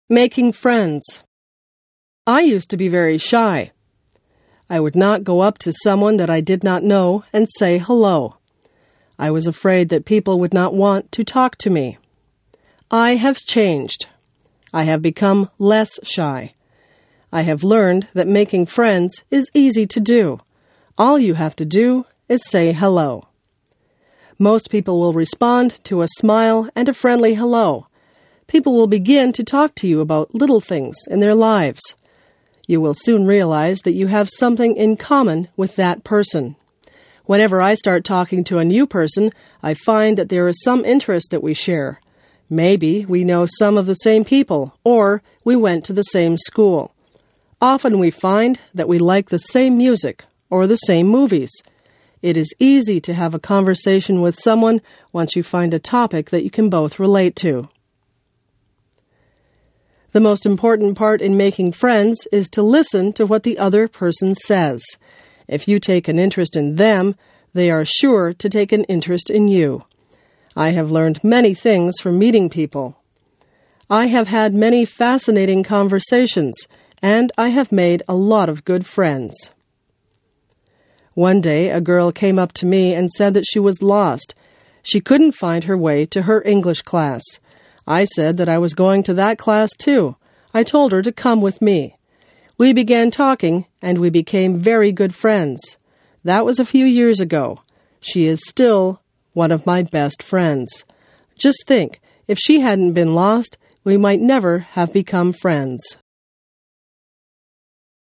Making friends. I used to be very shy. I would not go up to someone that I did not know and say hello. I was afraid that people would not want to talk to me. I have changed. I have become less shy. I have learned that making friends is easy to do. All you have to do is say hello. Most people will respond to a smile and a friendly hello. People will begin to talk to you about little things in their lives. You will soon realize that you have something in common with that person. Whenever I start talking to a new person, I find that there is some interest that we share. Maybe we know some of the same people, or we went to the same school. Often we find that we like the same music or the same movies. It is easy to have a conversation with someone once you find a topic that you can both relate to. The most important part in making friends is to listen to what the other person says. If you take an interest in them, they are sure to take an interest in you. I have learned many things from meeting people. I have had many fascinating conversations, and I have made a lot of good friends. One day, a girl came up to me and said that she was lost. She couldn't find her way to her English class. I said that I was going to that class too. I told her to come with me. We began talking, and we became very good friends. That was a few years ago. She is still one of my best friends. Just think, if she hadn't been lost, we might never have become friends.